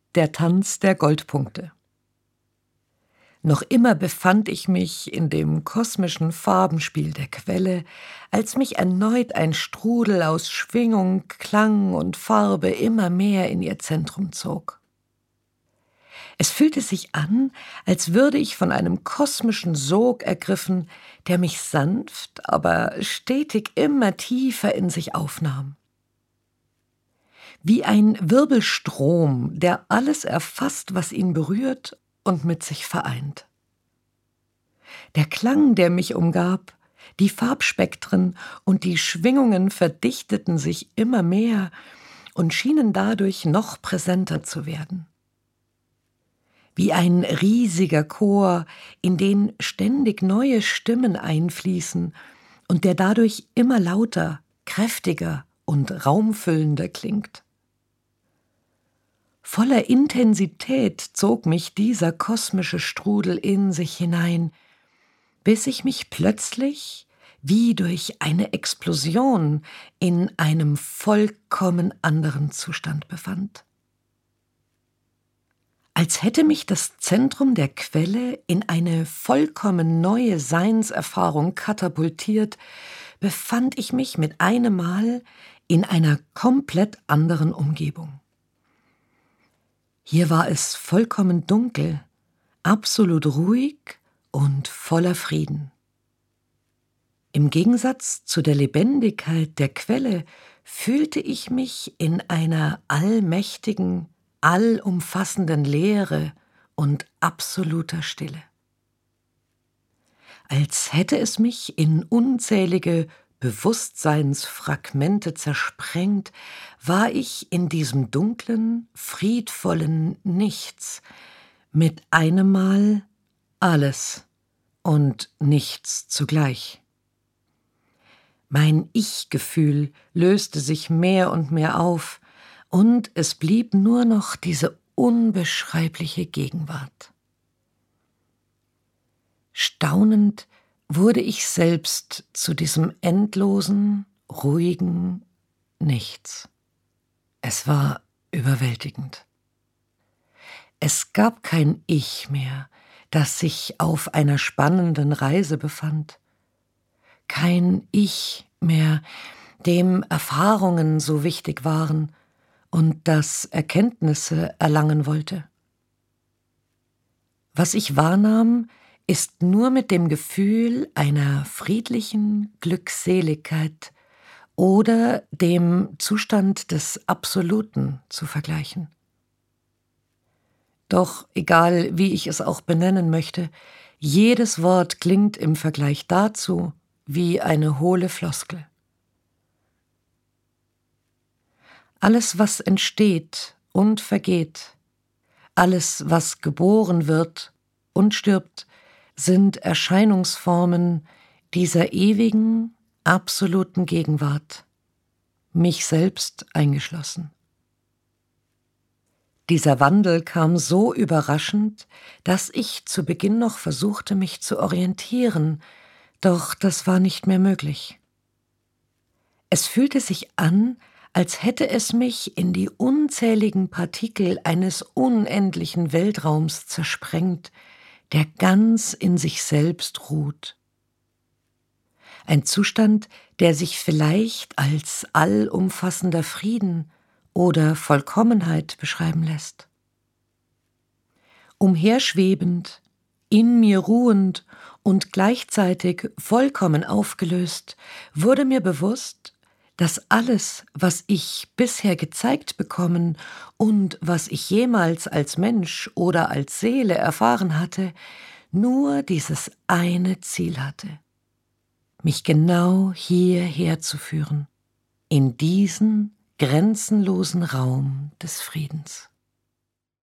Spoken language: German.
Der Tanz der Goldpunkte. Noch immer befand ich mich in dem kosmischen Farbenspiel der Quelle, als mich erneut ein Strudel aus Schwingung, Klang und Farbe immer mehr in ihr Zentrum zog. Es fühlte sich an, als würde ich von einem kosmischen Sog ergriffen, der mich sanft, aber stetig immer tiefer in sich aufnahm. Wie ein Wirbelstrom, der alles erfasst, was ihn berührt und mit sich vereint. Der Klang, der mich umgab, die Farbspektren und die Schwingungen verdichteten sich immer mehr und schienen dadurch noch präsenter zu werden. Wie ein riesiger Chor, in den ständig neue Stimmen einfließen und der dadurch immer lauter, kräftiger und raumfüllender klingt. Voller Intensität zog mich dieser kosmische Strudel in sich hinein, bis ich mich plötzlich, wie durch eine Explosion, in einem vollkommen anderen Zustand befand. Als hätte mich das Zentrum der Quelle in eine vollkommen neue Seinserfahrung katapultiert, befand ich mich mit einem Mal in einer komplett anderen Umgebung. Hier war es vollkommen dunkel, absolut ruhig und voller Frieden. Im Gegensatz zu der Lebendigkeit der Quelle fühlte ich mich in einer allmächtigen, allumfassenden Leere und absoluter Stille. Als hätte es mich in unzählige Bewusstseinsfragmente zersprengt, war ich in diesem dunklen, friedvollen Nichts, mit einem Mal alles und nichts zugleich. Mein Ich-Gefühl löste sich mehr und mehr auf, und es blieb nur noch diese unbeschreibliche Gegenwart. Staunend wurde ich selbst zu diesem endlosen, ruhigen Nichts. Es war überwältigend. Es gab kein Ich mehr, das sich auf einer spannenden Reise befand. Kein Ich mehr, dem Erfahrungen so wichtig waren und das Erkenntnisse erlangen wollte. Was ich wahrnahm, ist nur mit dem Gefühl einer friedlichen Glückseligkeit oder dem Zustand des Absoluten zu vergleichen. Doch egal, wie ich es auch benennen möchte, jedes Wort klingt im Vergleich dazu wie eine hohle Floskel. Alles, was entsteht und vergeht, alles, was geboren wird und stirbt, sind Erscheinungsformen dieser ewigen, absoluten Gegenwart, mich selbst eingeschlossen. Dieser Wandel kam so überraschend, dass ich zu Beginn noch versuchte, mich zu orientieren, doch das war nicht mehr möglich. Es fühlte sich an, als hätte es mich in die unzähligen Partikel eines unendlichen Weltraums zersprengt, der ganz in sich selbst ruht. Ein Zustand, der sich vielleicht als allumfassender Frieden oder Vollkommenheit beschreiben lässt. Umherschwebend, in mir ruhend und gleichzeitig vollkommen aufgelöst, wurde mir bewusst, dass alles, was ich bisher gezeigt bekommen und was ich jemals als Mensch oder als Seele erfahren hatte, nur dieses eine Ziel hatte: mich genau hierher zu führen, in diesen grenzenlosen Raum des Friedens.